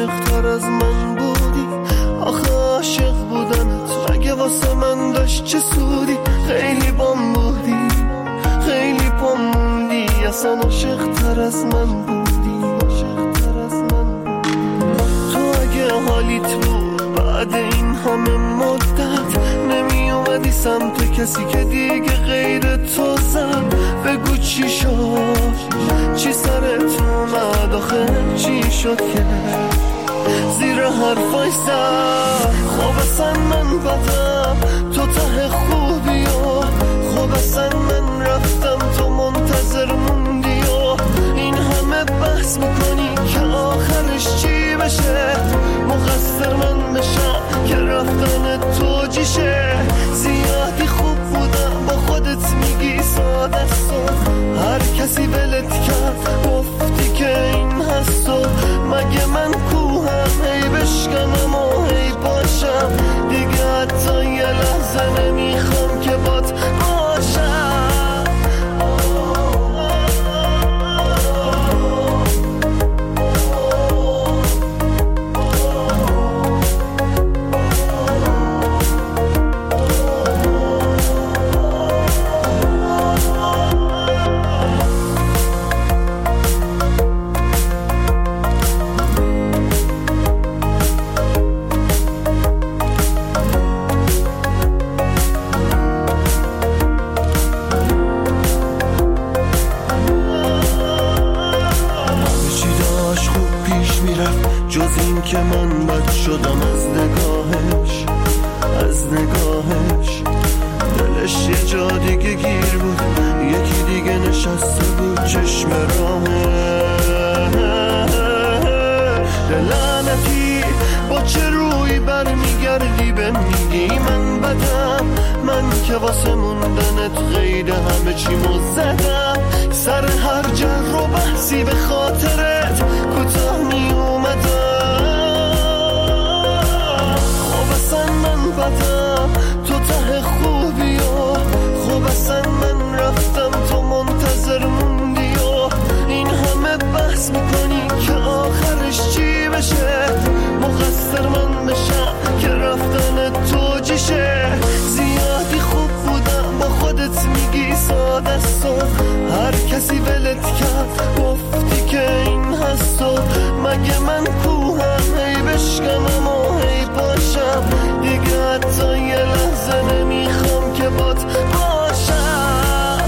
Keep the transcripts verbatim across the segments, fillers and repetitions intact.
عاشق‌تر از من بودی. آخه عاشق بودنت مگه واسه من داشت چه سودی؟ خیلی بام بودی، خیلی بام موندی، اصلا عاشق‌تر از من بودی، عاشق‌تر از من بودی. تو اگه حالیت بود بعد این همه مدت نمی اومدی سمت کسی که دیگه غیر تو زد، بگو چی شد، چی سرت اومد، آخه چی شد که زیر حرفای زد؟ خب اصلا من بدم تو ته خوبی و خب اصلا من رفتم تو منتظر موندی و این همه بحث میکنی که آخرش چی بشه؟ مقصر من بشم که رفتن تو جیشه. زیادی خوب بودم با خودت میگی ساده است، هر کسی ولت کرد گفتی که این هست و مگه من کوهم هی بشکنم و هی باشم دیگه حتی یه لحظه نمیخوام که بات باشم. که من بد شدم از نگاهش، از نگاهش دلش یه جا دیگه گیر بود، یکی دیگه نشسته بود چشم راهه. لعنتی با چه روی برمیگردی به میگی من بدم، من که واسه موندنت غیر همه چیمو زدم، سر هر جر و بحثی به خاطرت کوتاه می اومدم. بدم تو ته خوبی و خب اصلا من رفتم تو منتظر موندی و این همه بحث میکنی که آخرش چی بشه؟ مقصر من بشم که رفتن تو جیشه. زیادی خوب بودم با خودت میگی ساده است و هر کسی ولت کرد گفتی که این هست و مگه من کوهم هی بشکنم و هی باشم دیگه حتی یه لحظه نمیخوام که بات باشم.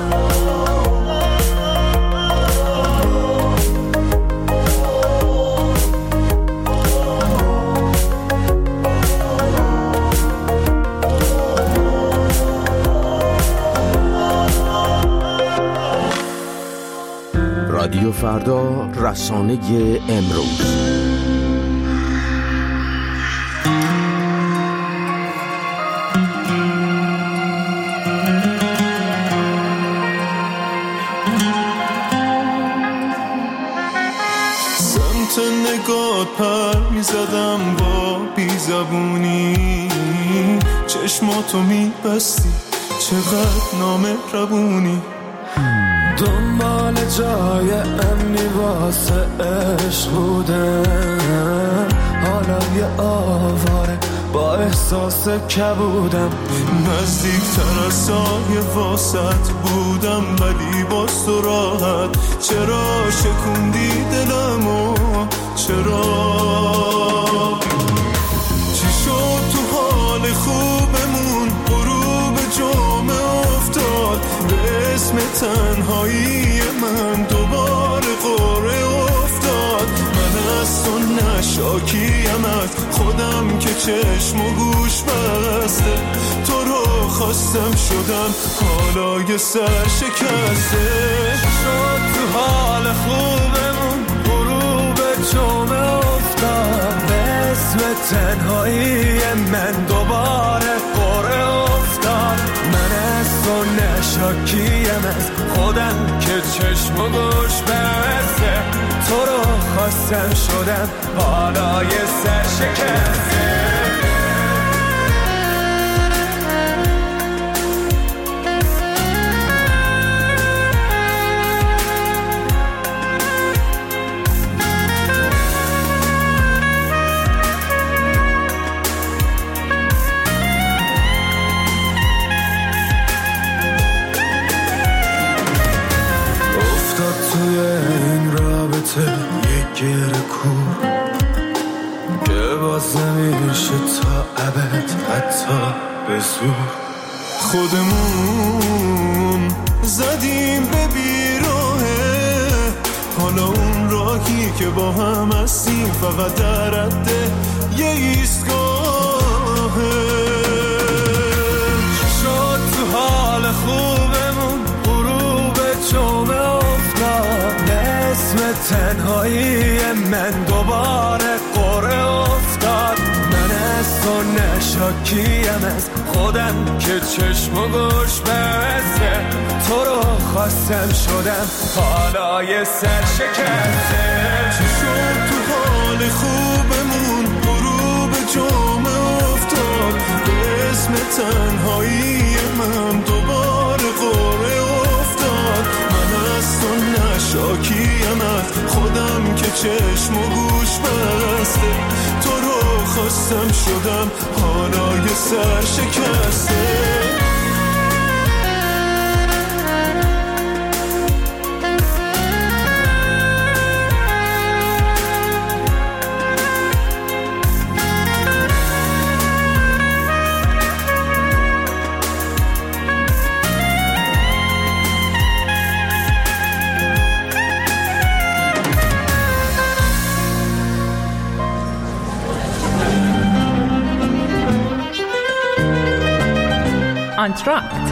رادیو فردا، رسانه امروز. پر میزدم با بیزبونی، چشماتو میبستی چقدر نامهربونی، دنبال جای امنی واسه عشق بودم، حالا یه آواره با احساس کبودم، نزدیکتر از سایه واسط بودم ولی باز تو راحت، چرا شکوندی دلمو چرا؟ چی شد تو حال خوبمون غروب جمعه افتاد، به اسم تنهایی من دوباره قره افتاد، من از تو نشاکیم از خودم که چشم و گوش بسته، تو رو خواستم شدم حالا یه سر شکسته. چی شد تو حال خوبمون غروب جمعه افتاد، به اسم تنهایی من دوباره قره افتاد، من از تو نشاکیم از خودم که چشم و گوش بسته، تو رو خواستم شدم حالا یه سر شکسته. میشه تا ابد حتی به زور. خودمون زدیم به بیراهه، حالا اون راهی که با هم هستیم فقط در حد یه ایستگاهه. شد تو حال خوبمون غروب جمعه افتاد، اسم تنهایی من دوباره قره افتاد. من از تو نشاکیم از خودم که چشم و گوش بسته، تو رو خواستم شدم حالا یه سر شکسته. چی شد تو حال خوبمون غروب جمعه افتاد، به اسم تنهایی من دوباره قره افتاد. من از تو نشاکیم از خودم که چشم و گوش بسته، تو رو خواستم شدم حالا یه سر شکسته. آنتراکت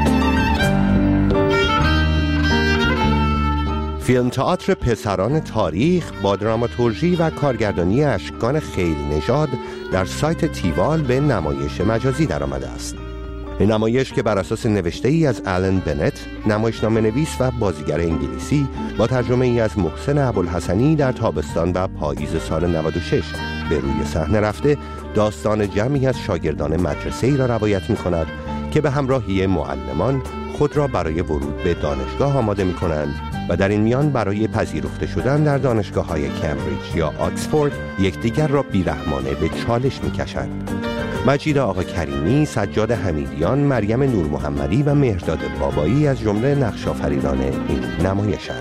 فیلم تئاتر پسران تاریخ با دراماتورژی و کارگردانی اشکان خیل نژاد در سایت تیوال به نمایش مجازی درآمده است. این نمایش که بر اساس نوشته ای از آلن بنت، نمایشنامه نویس و بازیگر انگلیسی، با ترجمه ای از محسن ابوالحسنی در تابستان و پاییز سال نود و شش به روی صحنه رفته، داستان جمعی از شاگردان مدرسه‌ای را روایت می‌کند که به همراهی معلمان خود را برای ورود به دانشگاه آماده می‌کنند و در این میان برای پذیرفته شدن در دانشگاه‌های کمبریج یا آکسفورد یکدیگر را بیرحمانه به چالش می‌کشند. مجید آقا کریمی، سجاد حمیدیان، مریم نور محمدی و مهرداد بابایی از جمله نقش‌آفرینان این نمایش‌اند.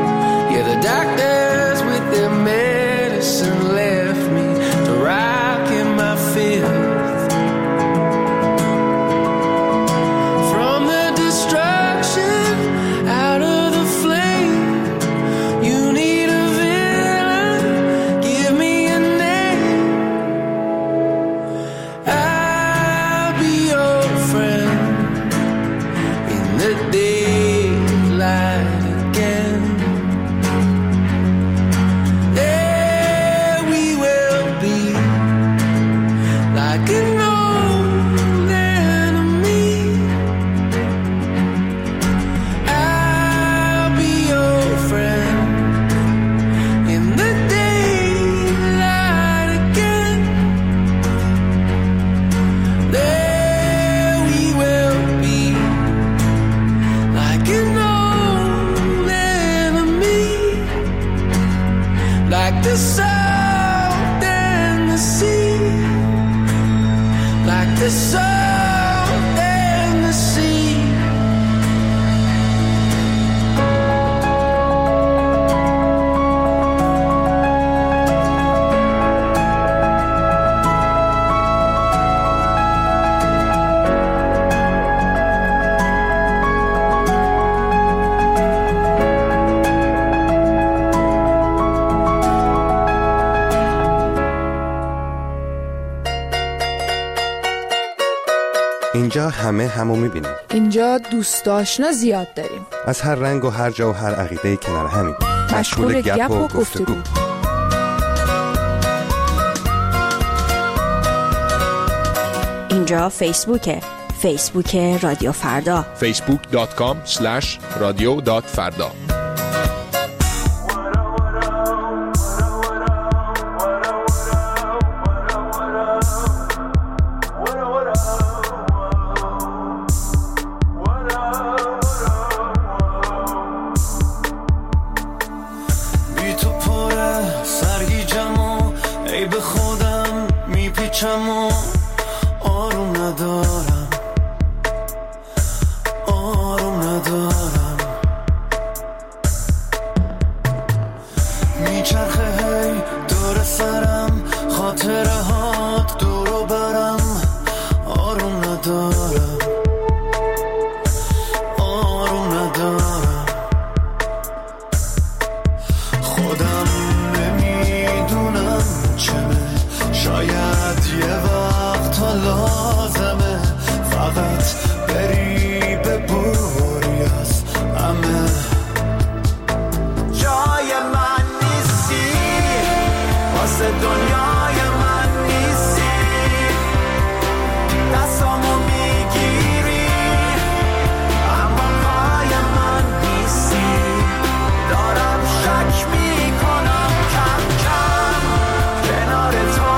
Doctors with their medicine left me to rock the sea, like the salt in the sea. اینجا همه همو میبینیم. اینجا دوست آشنا زیاد داریم. از هر رنگ و هر جا و هر عقیده کنار همین. مشغول گپ و گفتگو. اینجا فیسبوکه. فیسبوک رادیو فردا. فیسبوک دات کام اسلش رادیو دات فردا. آروم ندارم آروم ندارم میچرخه هی دور سرم خاطره هات دورو برم آروم ندارم آروم ندارم خودم نمیدونم چمه شاید یه وقت ها لازمه فقط بری ببری از همه جای من نیستی واسه دنیای من نیستی دستامو میگیری اما پای من نیستی دارم شک میکنم کم کم کنار تو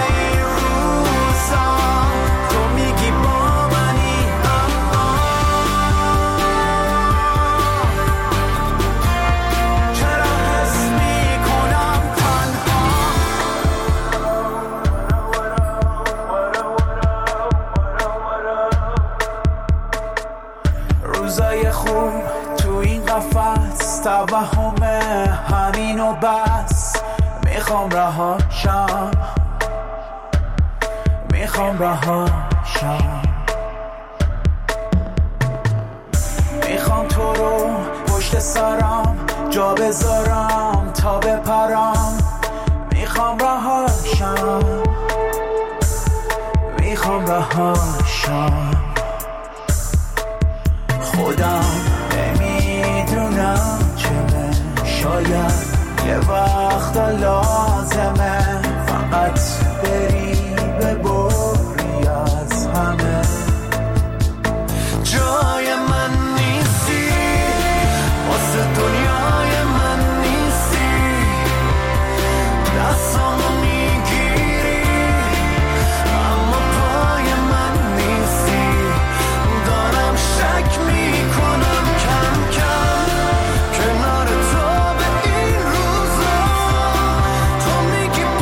توهم همین و بس میخوام رهاشم میخوام رهاشم میخوام تو رو پشت سرم جا بذارم تا بپرم میخوام رهاشم میخوام رهاشم خودم نمیدونم شاید یه وقت لازمه فقط بری ببری از همه جای من نیستی واسه دنیای من نیستی دستامو میگیری اما پای من نیستی دارم شک میکنم کم کم کنار تو به این روزا تو میگی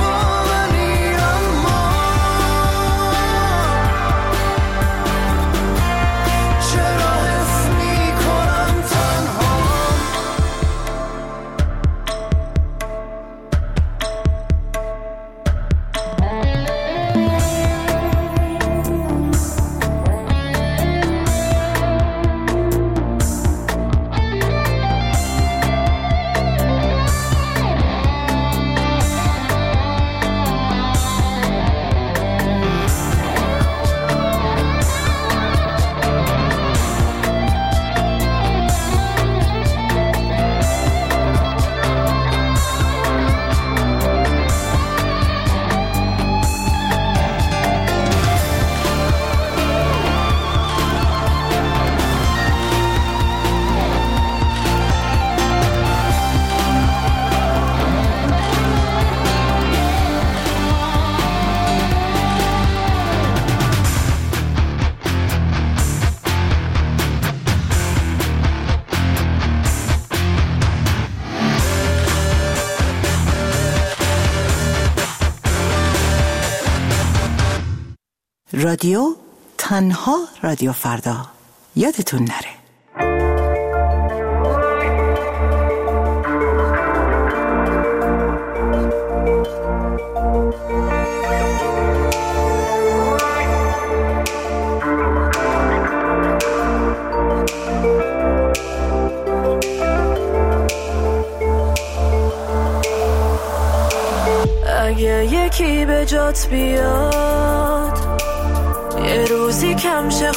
رادیو تنها رادیو فردا، یادتون نره. اگه یکی به جات بیاد، یه روزی کمشه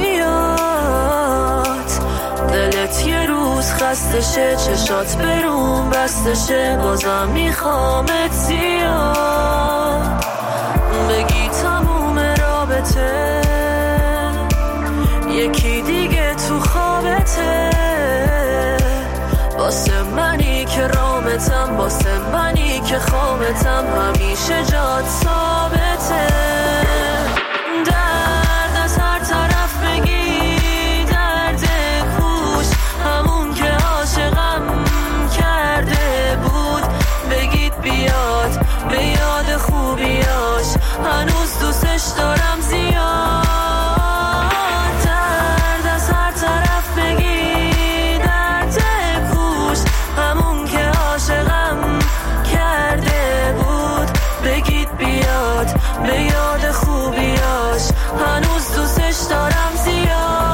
خوبیات، دلت یه روز خستشه، چشات برون بستشه، بازم میخوامت زیاد، بگی تموم رابطه یکی دیگه تو خوابته، واسه منی که رامتم، واسه منی که خوابتم، همیشه جات ثابته. درد از هر طرف بگی، درد کوش همون که عاشقم کرده بود، بگید بیاد به یاد خوبیاش، هنوز دوستش دارم زیاد. درد از هر طرف بگی، درد کوش همون که عاشقم کرده بود، بگید بیاد به یاد خوبیاش، هنوز دوستش دارم زیاد.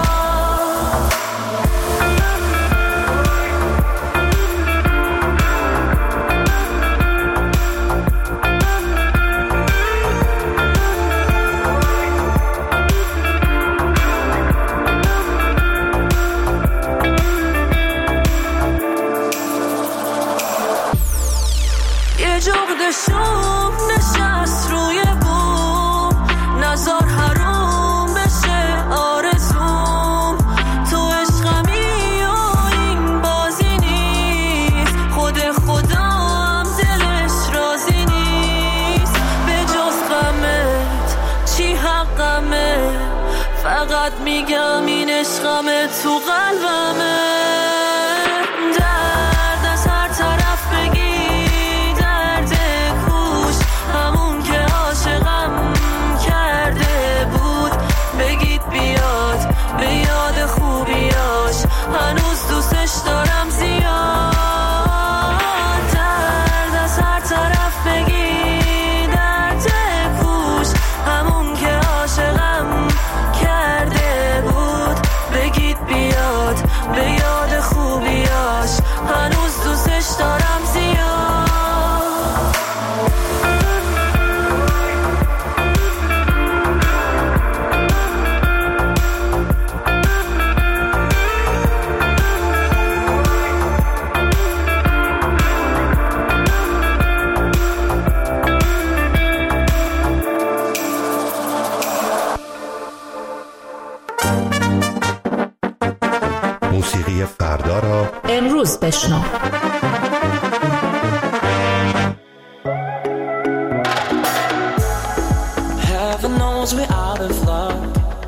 یه جغد شوم نشست روی بوم، نزار حروم بشه آرزوم، تو عشقمی و این بازی نیست، خود خودم دلش راضی نیست، به جز غمت چی حقمه، فقط میگم این عشقمه تو قلبمه. درد از هر طرف بگی، درد کوش همون که عاشقم کرده بود، بگید بیاد به یاد خوبیاش، هنوز دوستش دارم زیاد. درد از هر طرف بگی، درد کوش همون که عاشقم کرده بود، بگید بیاد به یاد خوبیاش، هنوز دوستش دارم زیاد. موسیقی فردا را امروز بشنو. Heaven knows we're out of luck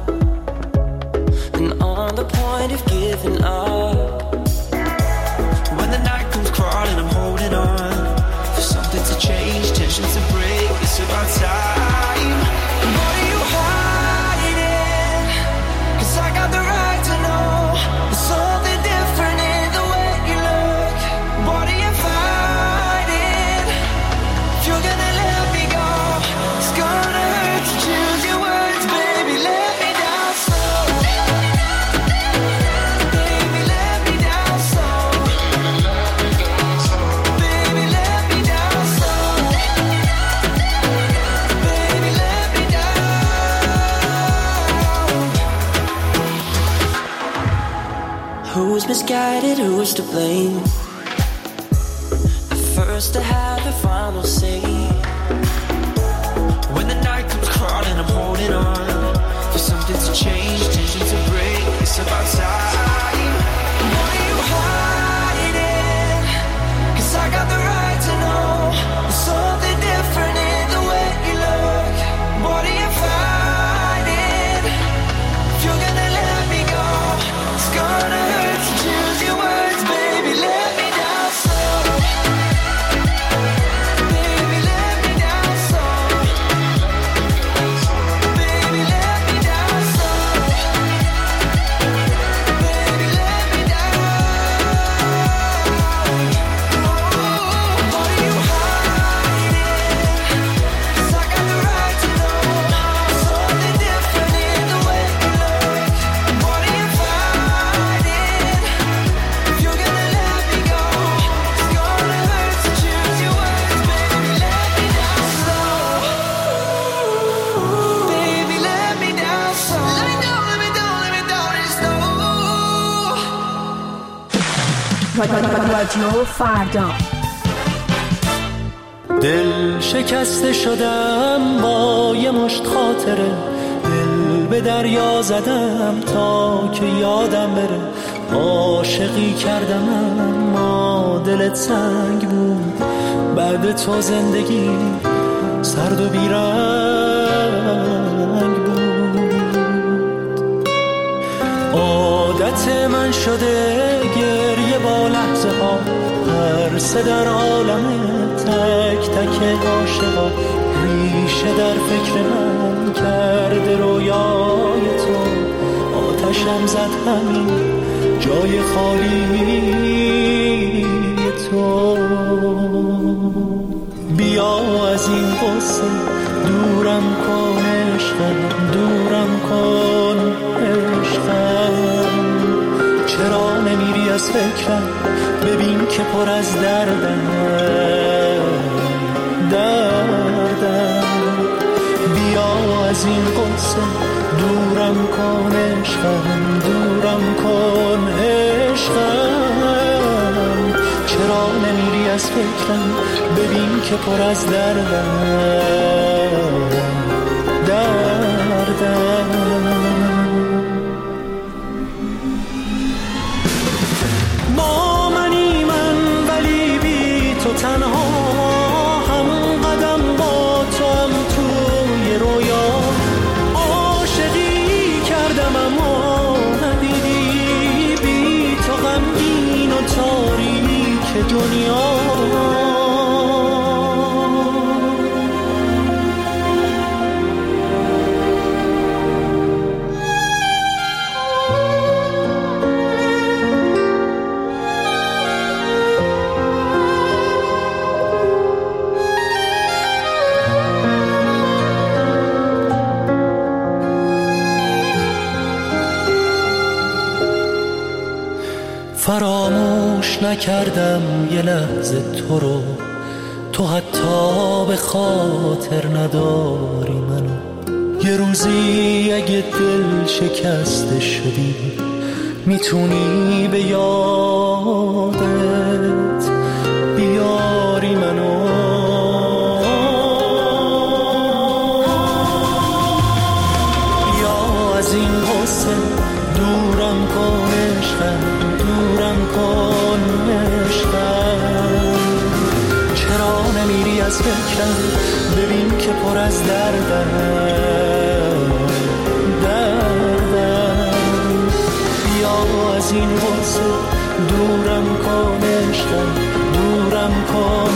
and on the point of giving up. When the night comes crawling, I'm holding on for something to change, tension to break. It's about time. What are you hiding? 'Cause I got the right to know. There's something different in the way you look. What are you fighting? If you're gonna let me go, it's gonna hurt to choose your words, baby. Let me down slow. Baby, let me down slow. Baby, let me down slow. Baby, let me down. Who's misguided? Who's to blame? The first to have the final say. When the night comes crawling, I'm holding on for something to change, tension to break. It's about time. What are you hiding? 'Cause I got the right to know. There's something different in the way you look. What are you fighting? If you're gonna let me go, it's gonna hurt to choose your words, baby. Let me down slow. Baby, let رادیو فردا. دل شکسته شدم با یه مشت خاطره، دل به دریا زدم تا که یادم بره. عاشقی کردم اما دلت سنگ بود، بعد تو زندگی سرد و بیرنگ بود. عادت من شده گریه با لحظه ها، هر سه در عالم تک تک عاشقا. ریشه در فکر من کرده رویای تو، آتشم زد همین جای خالی تو. بیا از این قصه دورم کن عشقم، دورم کن عشقم. چرا نمیری از فکرم، ببین که پر از دردم دردم. بیا از این قصه دورم کن عشقم، دورم کن عشقم. چرا نمیری از فکرم، ببین که پر از دردم دردم. با منی من ولی بی تو تنها، هم قدم با تو هم توی رویا. عاشقی کردم اما ندیدی، بی تو غمگین و تاریک دنیا. فراموش نکردم یه لحظه تو رو، تو حتی به خاطر نداری منو. یه روزی اگه دل شکسته شدی، میتونی به یادت بیاری منو. یا از این قصه دورم کن عشقم، دورم کن عشقم. چرا نمیری از فکرم، ببین که پر از دردم دردم. بیا از این قصه دورم کن عشقم، دورم کن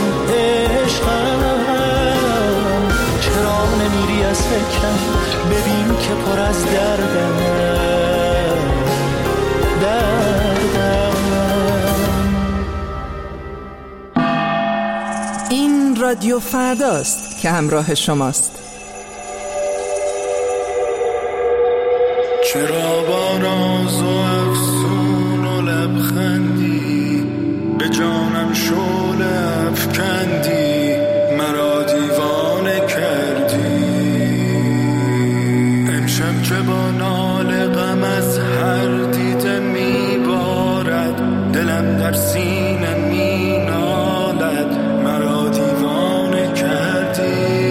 عشقم. چرا نمیری از فکرم، ببین که پر از دردم دردم. این رادیو فرداست که همراه شماست. چرا با ناز و افسون و لبخندی به جانم شعله افکندی، مرا دیوانه کردی. امشب که با ناله غم از هر دیده میبارد، دلم در سینه مینالد، مرا دیوانه کردی.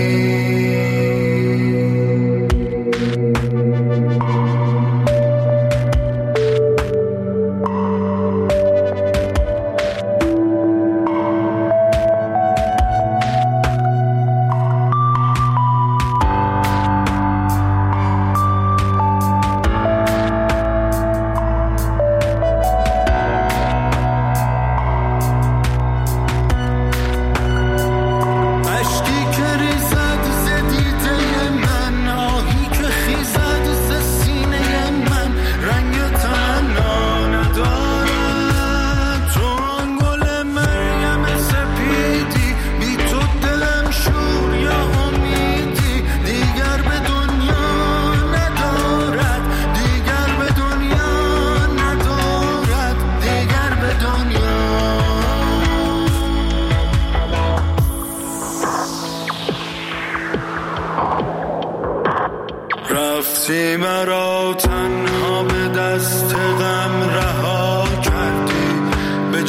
رفتی مرا تنها به دست غم رها کردی، به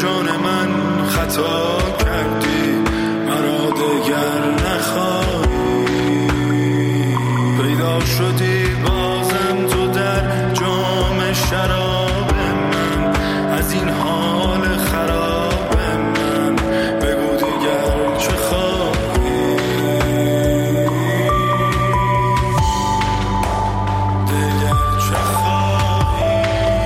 خطا کردی مرا دگر نخواهی پیدا شدی بازم تو در جام شراب من از این حال خراب من بگو دیگر چه خواهی دیگر چه خواهی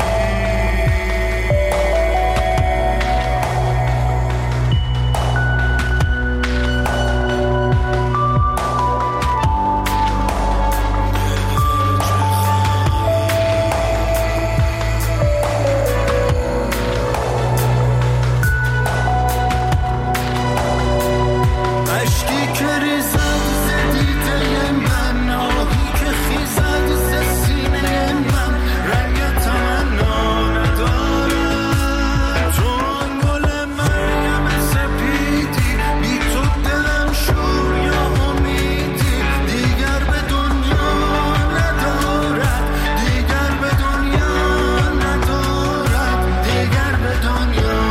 اشکی که ریزد ز دیده من آهی که خیزد ز سینه من رنگ تمنا ندارد چون گل مریم سپیدی بی تو دلم شور یا امیدی دیگر به دنیا ندارد دیگر به دنیا ندارد دیگر به دنیا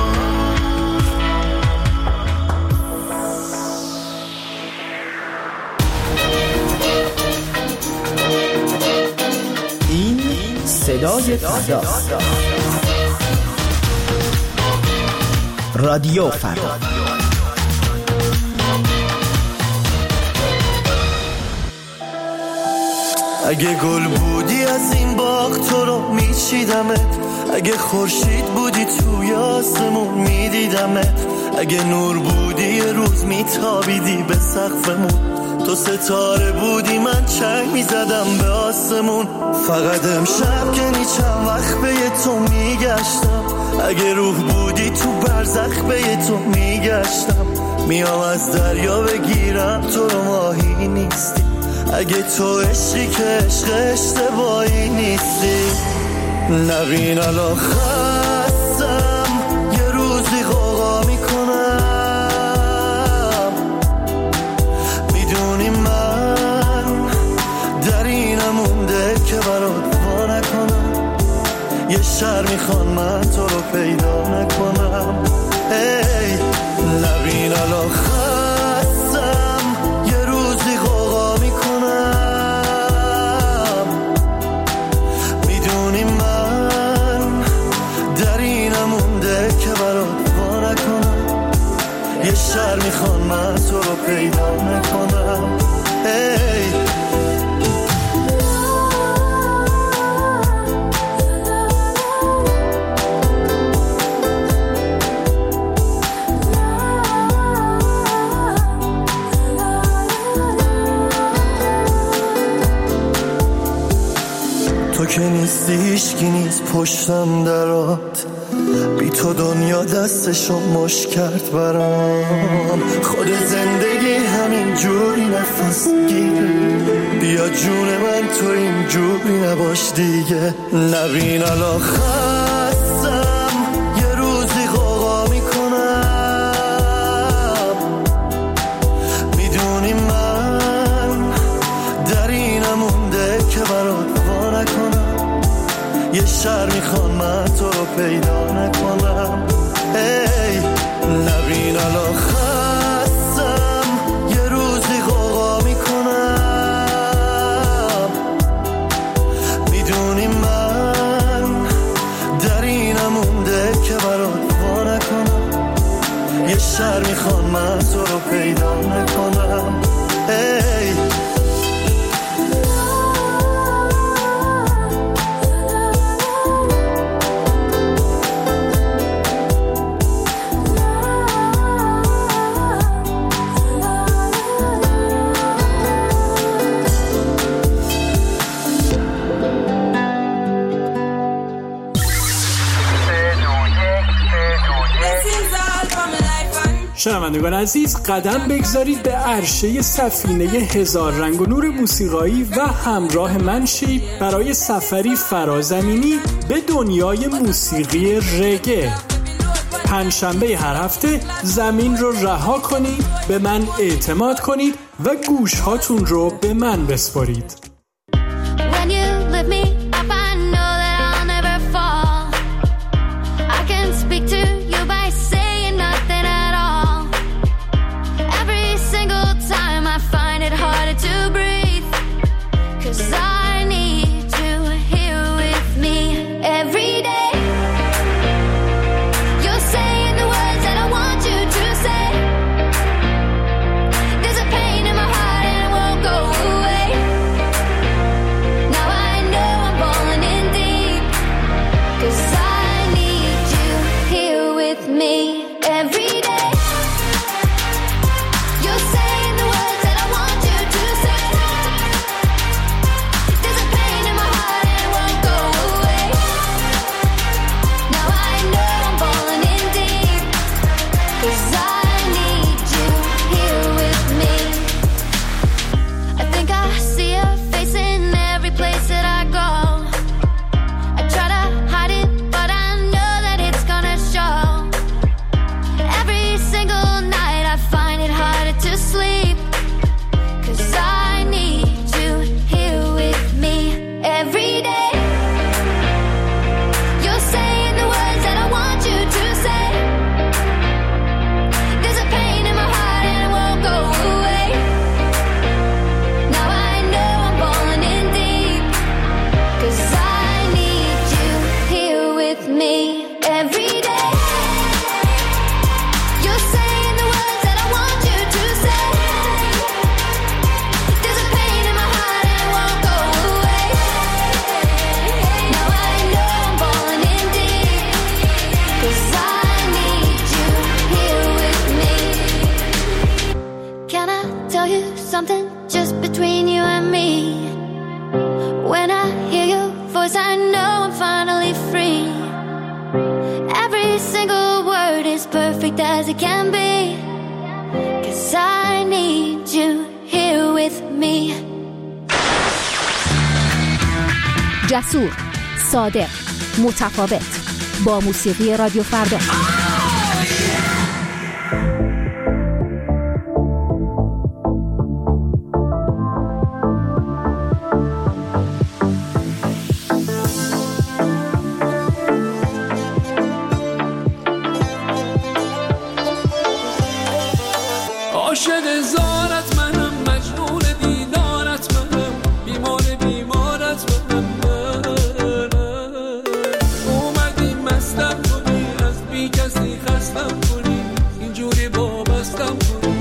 این صدای فردا، رادیو فردا. اگه گل بودی از این باغ تو رو میچیدمت اگه خورشید بودی توی آسمون میدیدمت اگه نور بودی یه روز میتابیدی به سقفمون تو ستاره بودی من چنگ میزدم به آسمون فقط امشب که نیچم وقت به تو میگشتم اگه روح بودی تو برزخ به تو میگشتم میام از دریا بگیرم تو رو ماهی نیستی اگه تو عشقی که عشق اشتباهی نیستی نبین الان خستم یه روزی غوغا میکنم میدونی من در اینم مونده که برات وا نکنم یه شهر میخوان من تو رو پیدا نکنم ای نبین الان خستم یه روزی غوغا میکنم میدونی من در اینم مونده که برات وا نکنم یه شهر میخوان من تو رو پیدا نکنم ای تو که نیستی هیچکی نیست پشتم درات بی تو دنیا دستشو مش کرد برام خود زندگی همین جوری نفس گیره بیا جون من تو این جوری نباش دیگه نبین الان خستم یه روزی غوغا میکنم میدونی من در اینم مونده که برات وا نکنم یه شهر میخوان من تو رو پیدا نکنم ای نبین الان خستم یه روزی غوغا میکنم میدونی من در اینم مونده که برات وا نکنم یه شهر میخوان من تو رو پیدا نکنم ای شنوندگان عزیز قدم بگذارید به عرشه سفینه هزار رنگ و نور موسیقایی و همراه من شید برای سفری فرازمینی به دنیای موسیقی رگه. پنجشنبه هر هفته زمین رو رها کنید، به من اعتماد کنید و گوش هاتون رو به من بسپارید. Nothing something just between you and me. When I hear your voice, I know I'm finally free. Every single word is perfect as it can be. 'Cause I need you here with me. جسور، صادق، متفاوت. با موسیقی رادیو فردا. عاشق زارت منم، مجنون دیدارت منم، بیمار بیمارت منم. اومدی مستم کنی، از بی کسی خستم کنی، اینجوری وابستم کنی.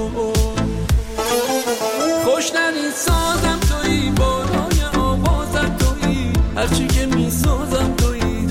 خوشنری سازم تویی، بالای آوازم تویی، هرچی که میسازم تویی.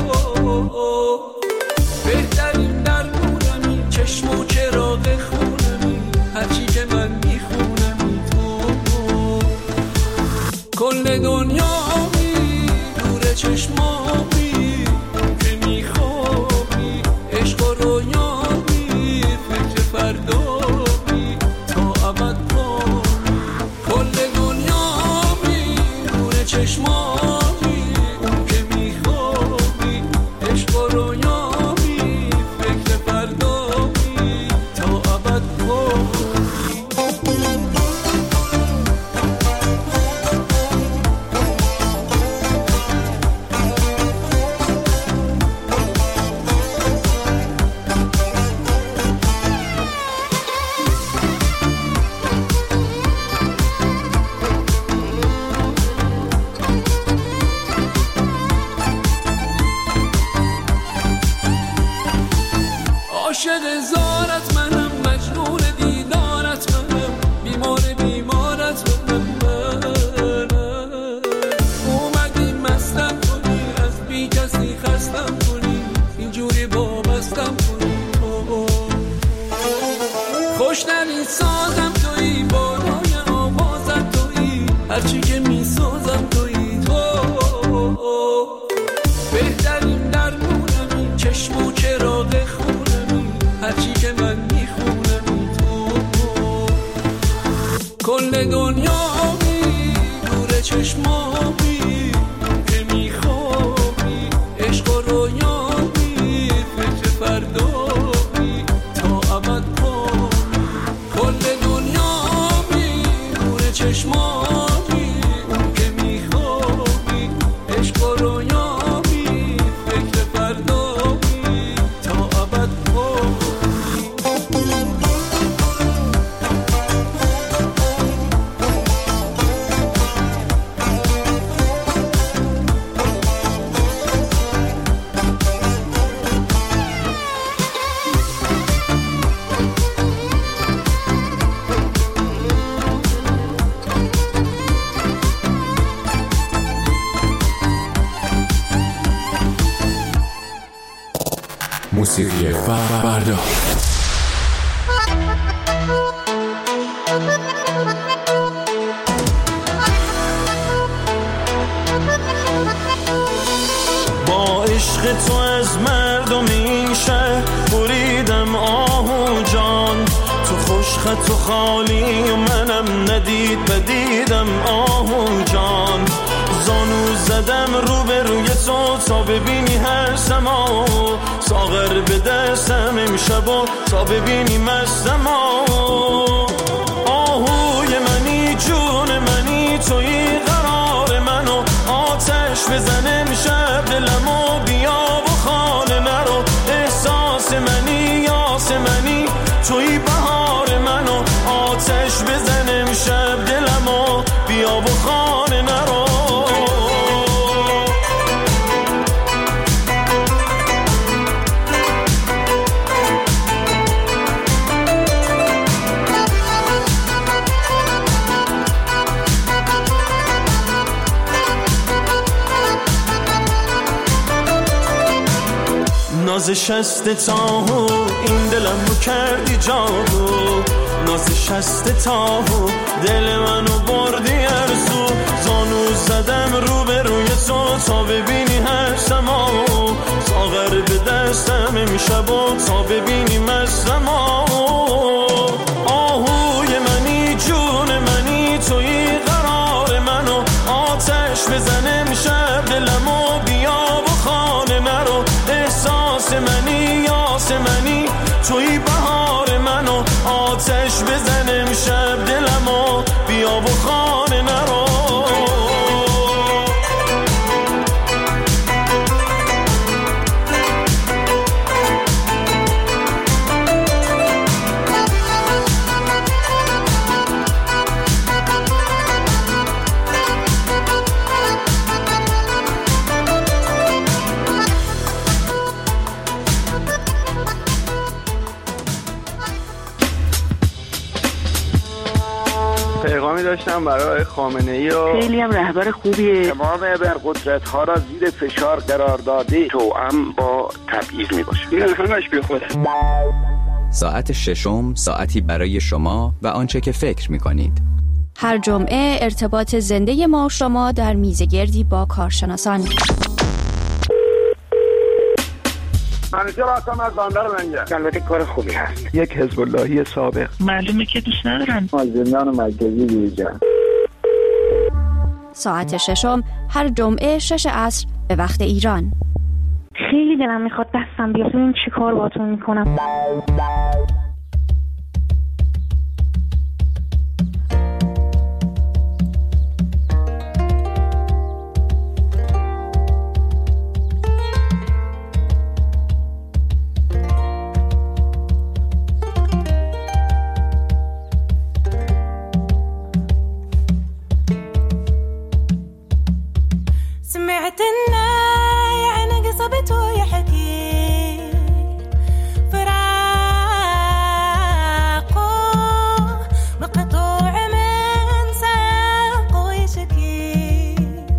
بهترین درمونمی، چشم و چراغ خونمی، هرچی که من میخونمی. تو کل دنیامی، نور چشمامی که میخوابی، عشق و رویامی، فکر فردامی تا ابد پامی. کل دنیامی، نور چشمامی که میخوابی، عشق و رویامی، فکر فردامی تا ابد پامی. عاشق زارت منم، مجنون دیدارت منم، بیمار بیمارت منم. اومدی مستم کنی، از بی کسی خستم کنی، اینجوری وابستم کنی. خوشنری سازم تویی، بالای آوازم تویی، هرچی که میسازم تویی. تو بهترین درمونمی، چشم و چراغ خونمی، هرچی که من میخونمی. تو کل دنیامی، نور چشمامی که میخوابی، عشق و رویامی، فکر فردامی تا ابد پامی. کل دنیامی، نور چشمامی که میخوابی، عشق و رویامی، فکر فردامی تا ابد پامی. موسیقی فردا. با عشق تو از مردم این شهر بریدم آهو جان. تو خوش خط و خالی و منم ندید بدیدم آهو جان. زانو زدم رو به روی تو تا ببینی هر سما، ساغر به دستم امشب و تا ببینی مستم. آهوی منی، جون منی، توی قرار منو، آتش بزن امشب دلمو، بیا و خانه نرو. احساس منی، یاس منی، توی بهار منو، آتش بزن امشب دلمو، بیا و خانه نرو. ناز شست تاهو این دلم رو کردی جادو. ناز شست تاهو دل منو بردی ارزو زانو زدم رو به روی تو تا ببینی هر سماو ساغر به دستم میشه با تا ببینی مستماو آهوی منی جون منی توی قرار منو آتش بزنه میشه دلمو بیا و خانه نرو احساس منی یاس منی توی بهار منو آتش بزنه میشه دلمو بیا و خانه نرو پیغامی داشتم برای خامنه‌ای و خیلی هم رهبر خوبیه. تمام ابرقدرت‌ها را زیر فشار قرار داده توأم با تبعیض میباشه. این همش بیخوده. ساعت ششم ساعتی برای شما و آنچه که فکر می‌کنید. هر جمعه ارتباط زنده ما و شما در میزگردی با کارشناسان. منیجر هستم از بندر منگه. البته کار خوبی هست. یک حزب اللهی سابق. معلومه که دوست ندارن. از زندان مرکزی بیرون. ساعت ششم هر جمعه شش عصر به وقت ایران. خیلی دلم میخواد دستم بیاد ببینم چی کار باهاتون میکنم. سمعت الناي عنا قصبته يحكي فراقه مقطوع من ساقه يشكي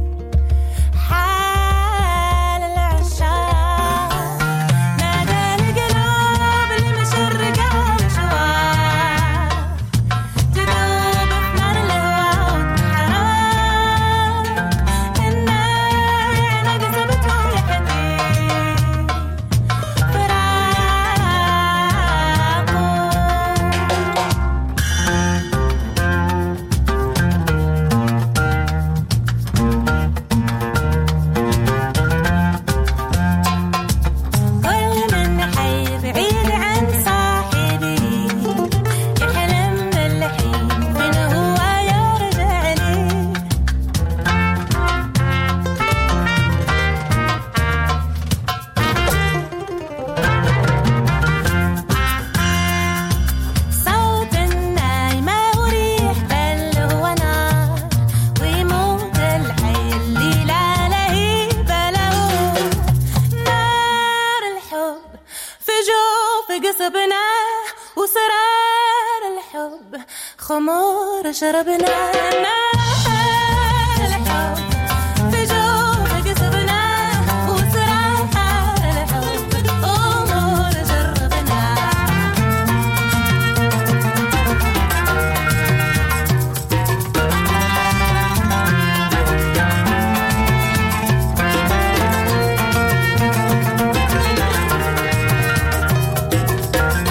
حال العشاق نادى القلوب اللي مشرقة مشوار تذوب في نار الهوى وتحرق خمور شربنا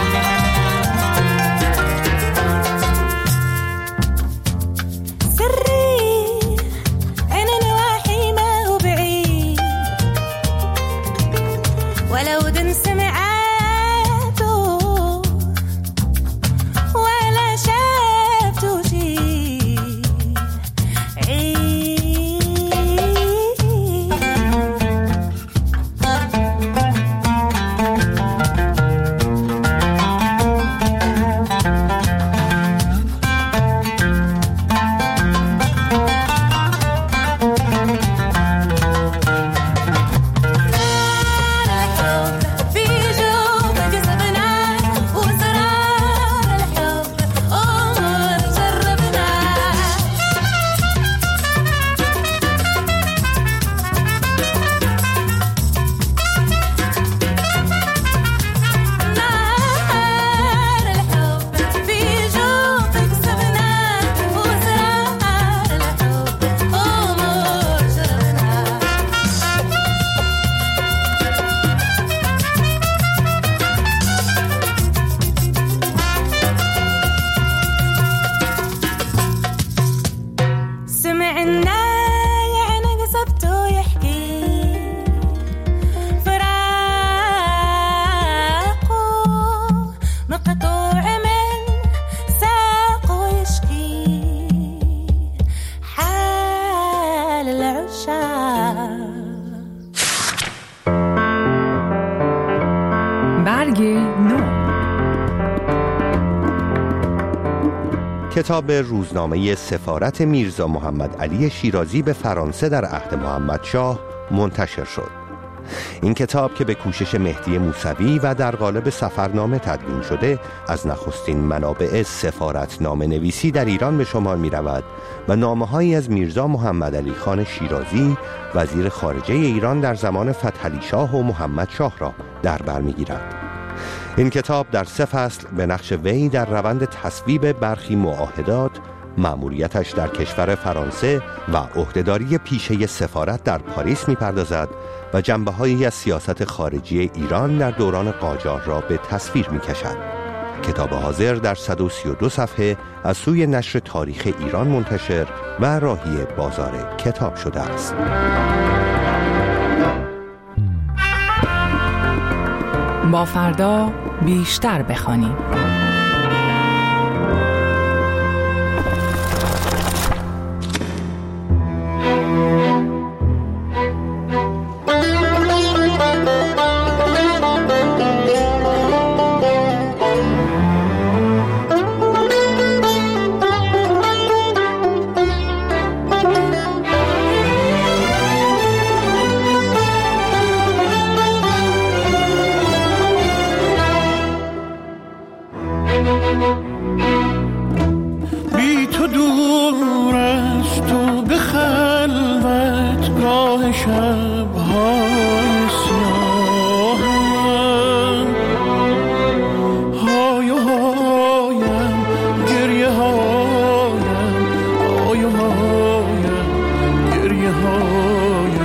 سر کتاب روزنامه سفارت میرزا محمد علی شیرازی به فرانسه در عهد محمد شاه منتشر شد. این کتاب که به کوشش مهدی موسوی و در قالب سفرنامه تدوین شده، از نخستین منابع سفارتنامه نویسی در ایران به شمار می رود و نامه‌هایی از میرزا محمد علی خان شیرازی وزیر خارجه ایران در زمان فتحعلی شاه و محمد شاه را در بر می گیرد. این کتاب در سه فصل به نقش وی در روند تصویب برخی معاهدات، مأموریتش در کشور فرانسه و عهدهداری پیشه سفارت در پاریس می‌پردازد و جنبه‌هایی از سیاست خارجی ایران در دوران قاجار را به تصویر می‌کشد. کتاب حاضر در صد و سی و دو صفحه از سوی نشر تاریخ ایران منتشر و راهی بازار کتاب شده است. با فردا بیشتر بخوانیم. بی تو دور از تو به خلوت گاه شب‌های سیاهم، های و هایم گریه هایم، های و هایم گریه هایم.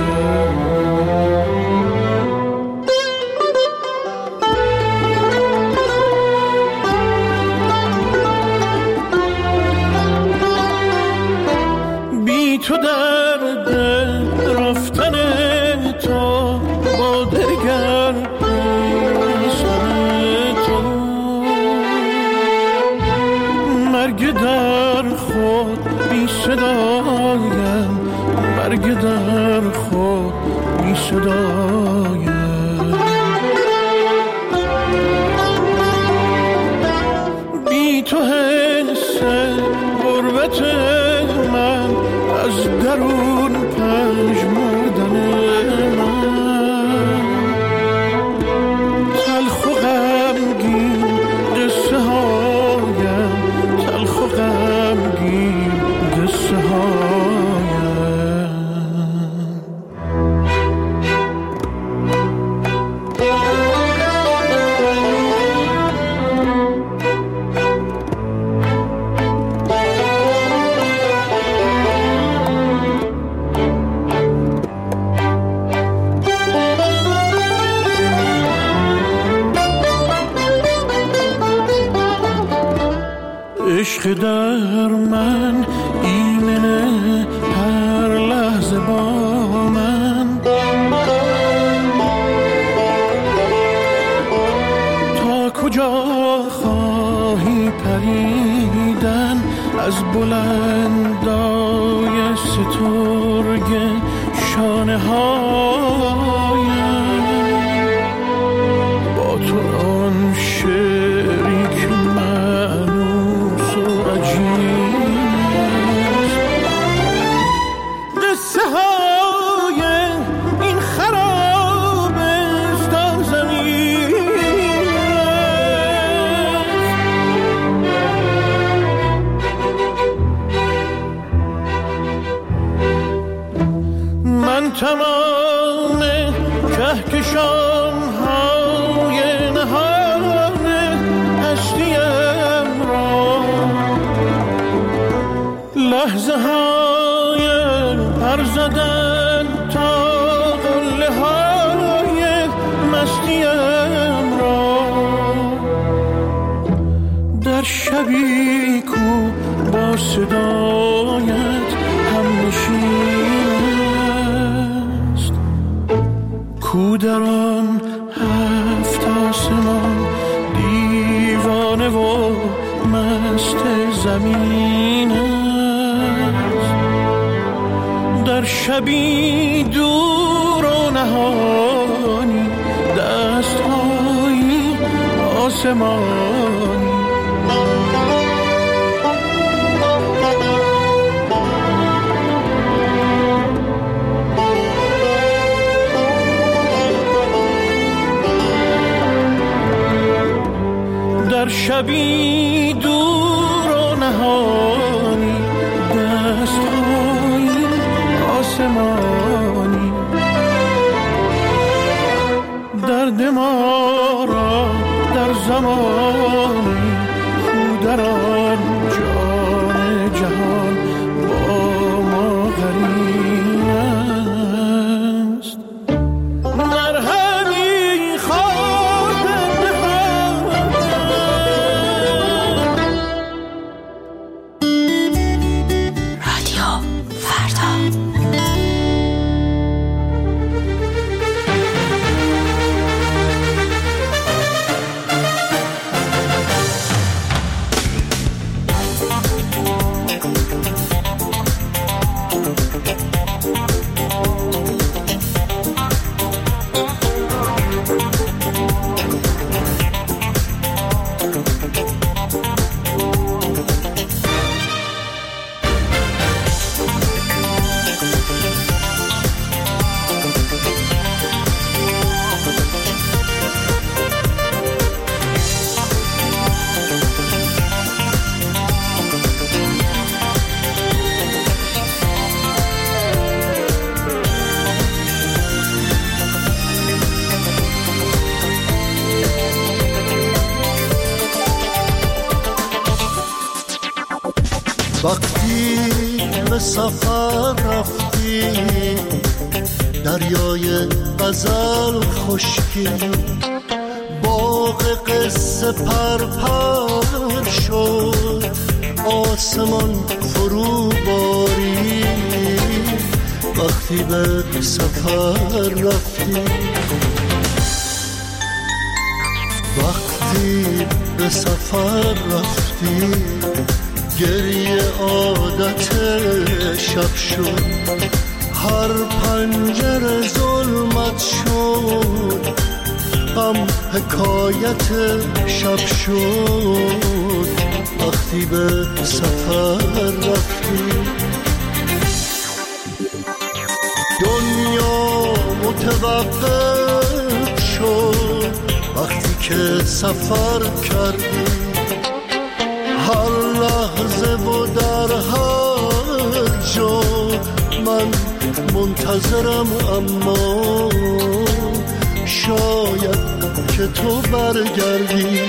تو در دل رفتن تو با دگر پیوستن تو، مرگ در خود بی صدایم، مرگ در خود بی صدایم. بی تو حس غربت من از درون پژمردن من، تلخ و غمگین قصه هایم، تلخ و غمگین قصه هایم. عشق در من ایمنه هر لحظه با من، تا کجا خواهی پریدن از بلندای سترگ شانه هایم. با تو آن شعری که معنوس و عجیب، قصه های این خرابستان زمین، من تمام کهکشان های نهان هستیم را، لحظه های پر زدن تا قله های مستیم را، در شبی کو با صدایت هم نشین است، کو در آن هفت آسمان دیوانه و مست زمین است، در شبی دور و نهانی دست‌های آسمانی. شبی دور و نهانی، دست‌های آسمانی، درد ما را در زمانی کودران جان جهان با ما غریب است. مرهمی خواردم نهان رادیو فردا. وقتی به سفر رفتی دریای غزل خشکی، باغ قصه پرپر شد آسمان فرو باری. وقتی به سفر رفتی وقتی به سفر رفتی گریه عادت شب شد، هر پنجره ظلمت شد، غم حکایت شب شد. وقتی به سفر رفتی دنیا متوقف شد، وقتی که سفر کردی هر لحظه و در هر جا من منتظرم، اما شاید که تو برگردی.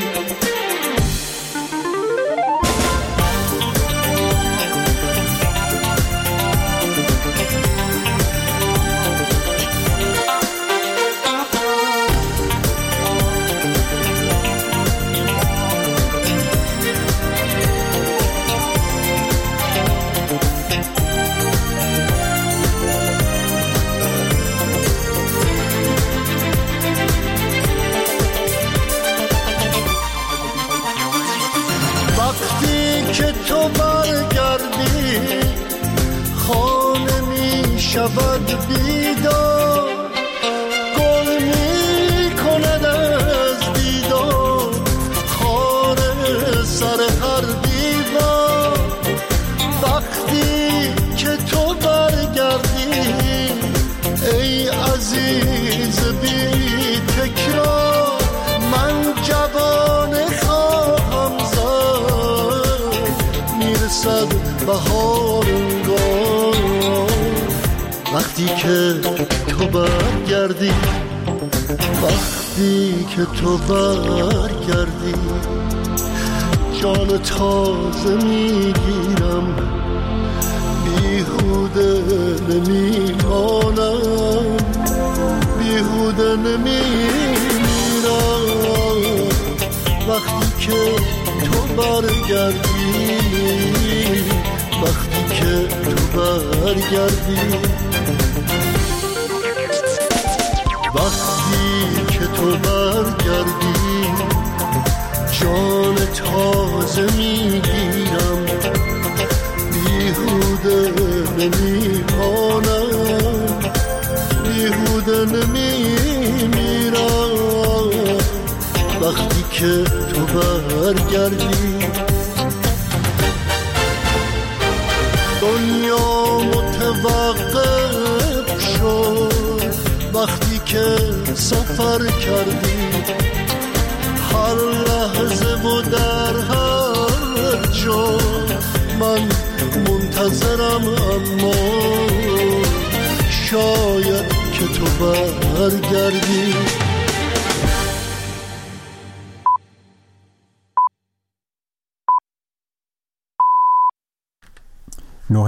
شود بیدار، گل می کند از دیدار خار سر هر دیوار. وقتی که تو برگردی ای عزیز بی تکرار، من جوانه خواهم زد، میرسد بهار انگار. وقتی که تو برگردی وقتی که تو برگردی جان تازه میگیرم، بیهوده نمیمانم، بیهوده نمیمیرم. وقتی که تو برگردی وقتی که تو برگردی وقتی که تو برگردی جان تازه میگیرم، بیهوده نمیمانم، بیهوده نمیمیرم. وقتی که تو برگردی دنیا متوقف شد، وقتی که سفر کردی هر هر لحظه و در هر جا من منتظرم، اما شاید که تو برگردی.